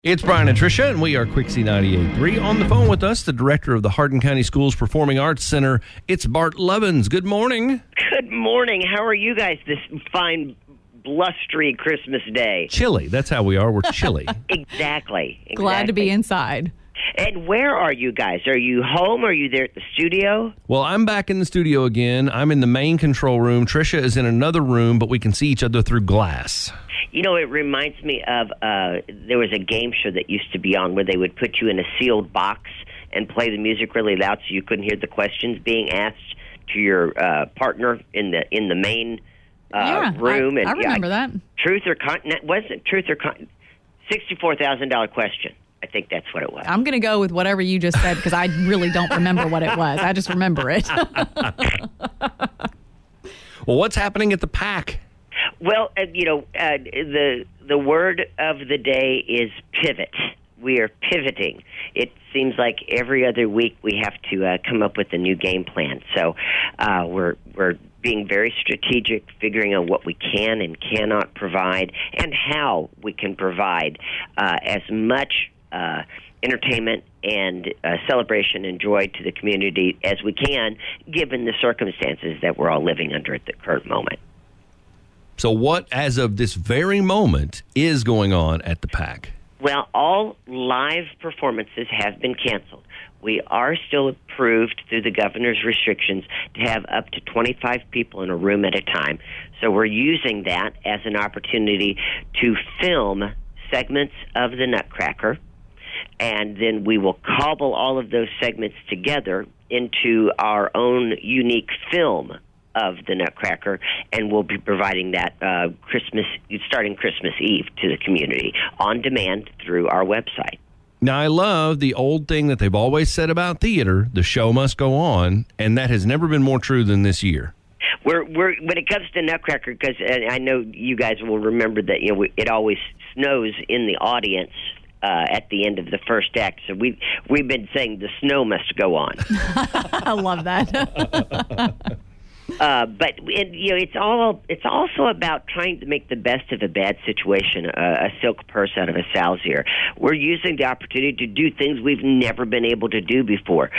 It's Brian and Tricia, and we are Quixie 98.3. On the phone with us, the director of the Hardin County Schools Performing Arts Center. It's Bart Levens. Good morning. Good morning. How are you guys this fine, blustery Christmas day? Chilly. That's how we are. We're chilly. Exactly. Glad to be inside. And where are you guys? Are you home? Are you there at the studio? Well, I'm back in the studio again. I'm in the main control room. Tricia is in another room, but we can see each other through glass. You know, it reminds me of there was a game show that used to be on where they would put you in a sealed box and play the music really loud so you couldn't hear the questions being asked to your partner in the main room. I remember that. Truth or wasn't truth or $64,000 question. I think that's what it was. I'm going to go with whatever you just said because I really don't remember what it was. I just remember it. Well, what's happening at the PAC? Well, the word of the day is pivot. We are pivoting. It seems like every other week we have to come up with a new game plan. So we're being very strategic, figuring out what we can and cannot provide and how we can provide as much entertainment and celebration and joy to the community as we can, given the circumstances that we're all living under at the current moment. So what, as of this very moment, is going on at the PAC? Well, all live performances have been canceled. We are still approved through the governor's restrictions to have up to 25 people in a room at a time. So we're using that as an opportunity to film segments of the Nutcracker, and then we will cobble all of those segments together into our own unique film of the Nutcracker, and we'll be providing that starting Christmas Eve to the community on demand through our website. Now, I love the old thing that they've always said about theater, the show must go on, and that has never been more true than this year. We're when it comes to Nutcracker, because I know you guys will remember that it always snows in the audience at the end of the first act. So we've been saying the snow must go on. I love that. But it's also about trying to make the best of a bad situation, a silk purse out of a sow's ear. We're using the opportunity to do things we've never been able to do before.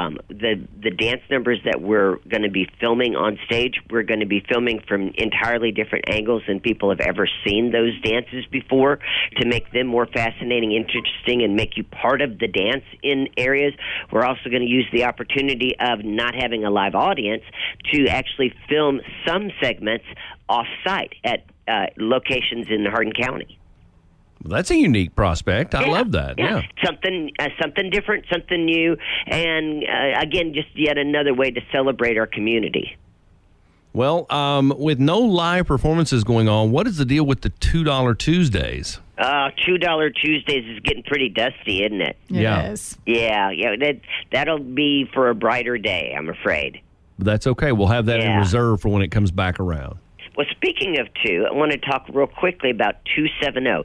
The dance numbers that we're going to be filming on stage, we're going to be filming from entirely different angles than people have ever seen those dances before, to make them more fascinating, interesting, and make you part of the dance in areas. We're also going to use the opportunity of not having a live audience to actually film some segments off-site at locations in Hardin County. Well, that's a unique prospect. I love that. Yeah. Something different, something new, and again, just yet another way to celebrate our community. Well, with no live performances going on, what is the deal with the $2 Tuesdays? $2 Tuesdays is getting pretty dusty, isn't it? Yes. Yeah. That'll be for a brighter day, I'm afraid. But that's okay. We'll have that in reserve for when it comes back around. Well, speaking of two, I want to talk real quickly about 270.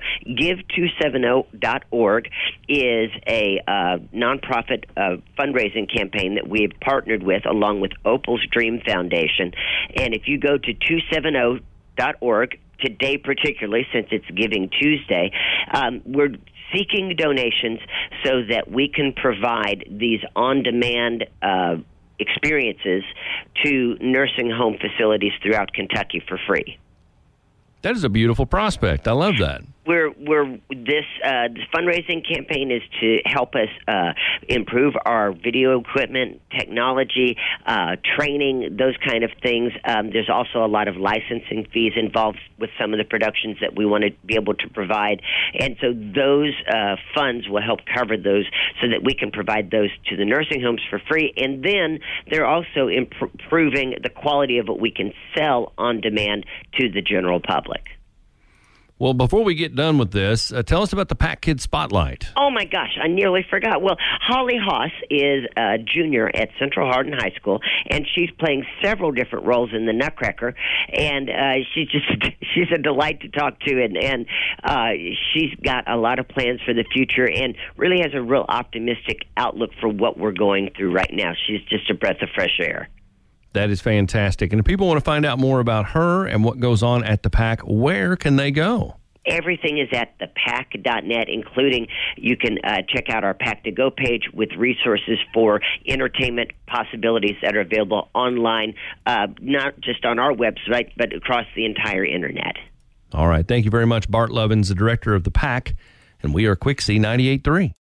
Give270.org is a nonprofit fundraising campaign that we have partnered with along with Opal's Dream Foundation. And if you go to 270.org, today particularly, since it's Giving Tuesday, we're seeking donations so that we can provide these on-demand experiences to nursing home facilities throughout Kentucky for free. That is a beautiful prospect. I love that. This fundraising campaign is to help us improve our video equipment, technology, training, those kind of things. There's also a lot of licensing fees involved with some of the productions that we want to be able to provide. And so those funds will help cover those so that we can provide those to the nursing homes for free. And then they're also improving the quality of what we can sell on demand to the general public. Well, before we get done with this, tell us about the PAC Kids Spotlight. Oh, my gosh, I nearly forgot. Well, Holly Haas is a junior at Central Hardin High School, and she's playing several different roles in the Nutcracker, and she's a delight to talk to, and she's got a lot of plans for the future and really has a real optimistic outlook for what we're going through right now. She's just a breath of fresh air. That is fantastic. And if people want to find out more about her and what goes on at the PAC, where can they go? Everything is at thepack.net, including you can check out our Pack to Go page with resources for entertainment possibilities that are available online, not just on our website, but across the entire internet. All right. Thank you very much, Bart Lovins, the director of the Pack, and we are Quixie 98.3.